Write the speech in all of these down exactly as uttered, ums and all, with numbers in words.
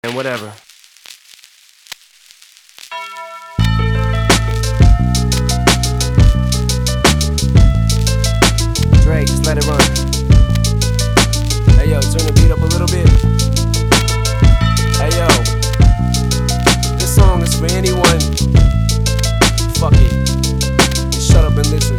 And whatever. Drake, just let it run. Hey yo, turn the beat up a little bit. Hey yo, this song is for anyone. Fuck it, just shut up and listen.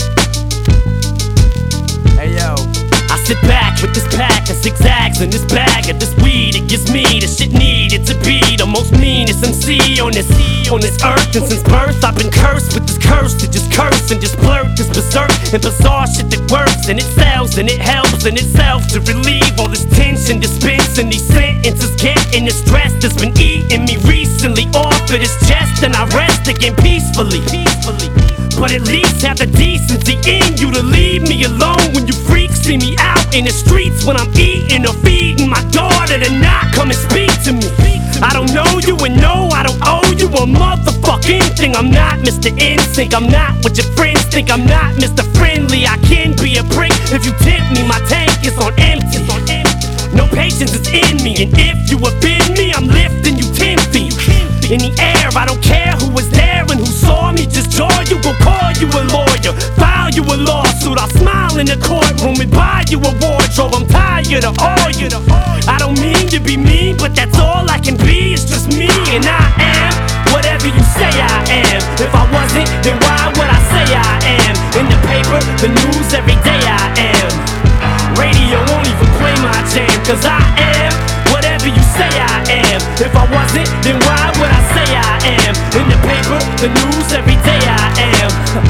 Hey yo, I sit back with this pack of zigzags in this bag of this weed. It gives me the shit needed to be the most meanest M C on this on this earth. And since birth I've been cursed with this curse to just curse and just blurt this berserk and bizarre shit that works and it sells and it helps in itself to relieve all this tension, dispensing these sentences, getting the stress that's been eating me recently off of this chest, and I rest again peacefully. Peacefully. But at least have the decency in you to leave me alone when you freaks see me out in the streets when I'm eating or feeding my daughter to not come and speak to me. I don't know you and no, I don't owe you a motherfucking thing. I'm not Mister Instinct, I'm not what your friends think. I'm not Mister Friendly, I can be a prick if you tempt me. My tank is on empty. No patience is in me, and if you offend me, I'm lifting you ten feet in the air. I don't care who was there and who saw me. Just joy, you go call you a lawyer, file you a lawsuit. I'll smile in the courtroom and buy you a wardrobe. I'm tired of all you. I don't mean to be mean, but that's all I can be. It's just me, and I am whatever you say I am. If I wasn't, then why would I say I am? In the paper, the news, every day I am. Radio won't even play my jam, cause I am whatever you say I am. If I wasn't, then why would I say I am? In the paper, the news, every day I am.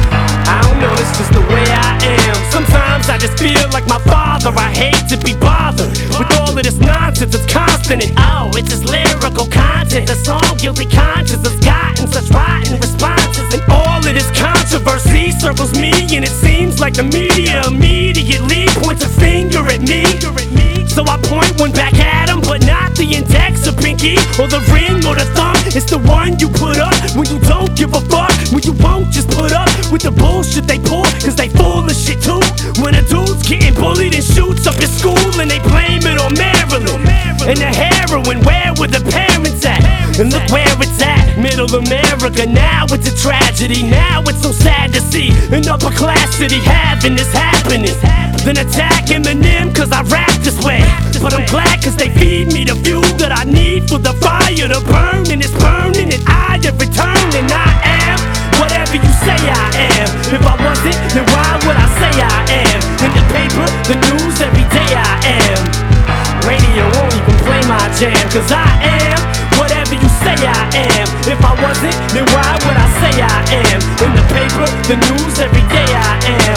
I don't know, it's just the way I am. Sometimes I just feel like my father. I hate to be bothered with all of this nonsense. It's constant and oh, it's just lyrical content. The song Guilty Conscience has gotten such rotten responses, and all of this controversy circles me, and it seems like the media immediately points a finger at me. So I point one back at him, but not the index or pinky or the ring or the thumb. It's the one you put up when you don't give a fuck, when you won't just put up with the bullshit they pull, cause they full of shit too. When a dude's getting bullied and shoots up his school and they blame it on Maryland and the heroin, where were the parents at? And look where it's at, middle America. Now it's a tragedy, now it's so sad to see an upper class city having this happening. Then attack Eminem cause I rap this way, but I'm glad cause they feed me the fuel that I need for the fire to burn, and it's burning and I have returned, and I am whatever you say I am. If I wasn't, then why would I say I am? In the paper, the news, every day I am. Radio won't even play my jam, cause I am whatever you say I am. If I wasn't, then why would I say I am? In the paper, the news, every day I am.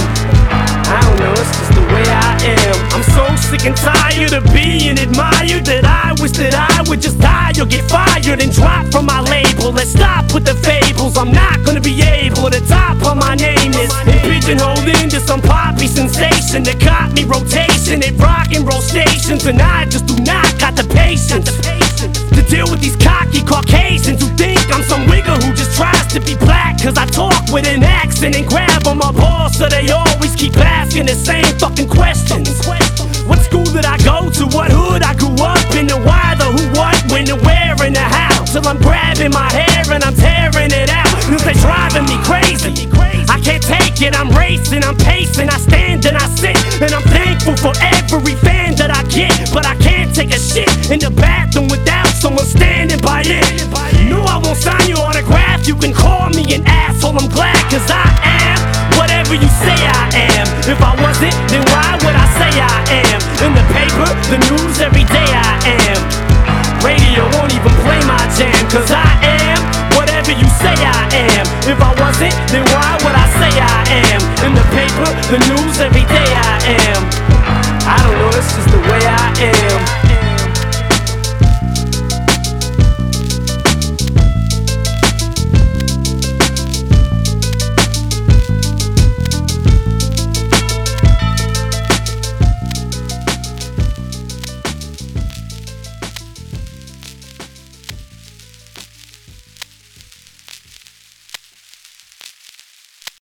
I don't know, it's just the way I am. I'm so sick and tired of being admired that I wish that I would just die or get fired and drop from my label. Let's stop with the fables. I'm not gonna be able to top on my name is and pigeonholed into some poppy sensation that caught me rotation at rock and roll stations, and I just do not got the patience to deal with these cocky Caucasians who think I'm some wigger who just tries to be black cause I talk with an accent and grab on my balls, so they always keep asking the same fucking questions. What school did I go to? What hood I grew up in? The why, the who, what, when, the where, and the how. Till I'm grabbing my hair and I'm tearing it out cause they driving me crazy. I can't take it, I'm racing, I'm pacing, I stand and I sit, and I'm thankful for every fan that I get, but I can't take a shit in the bathroom without someone standing by it. No, I won't sign your autograph, you can call me an asshole, I'm glad cause I am whatever you say I am. If I wasn't, then why would I say I am? In the paper, the news, every day I am. Radio won't even play my jam, cause I am whatever you say I am. If I wasn't, then why would I say I am? In the paper, the news, every day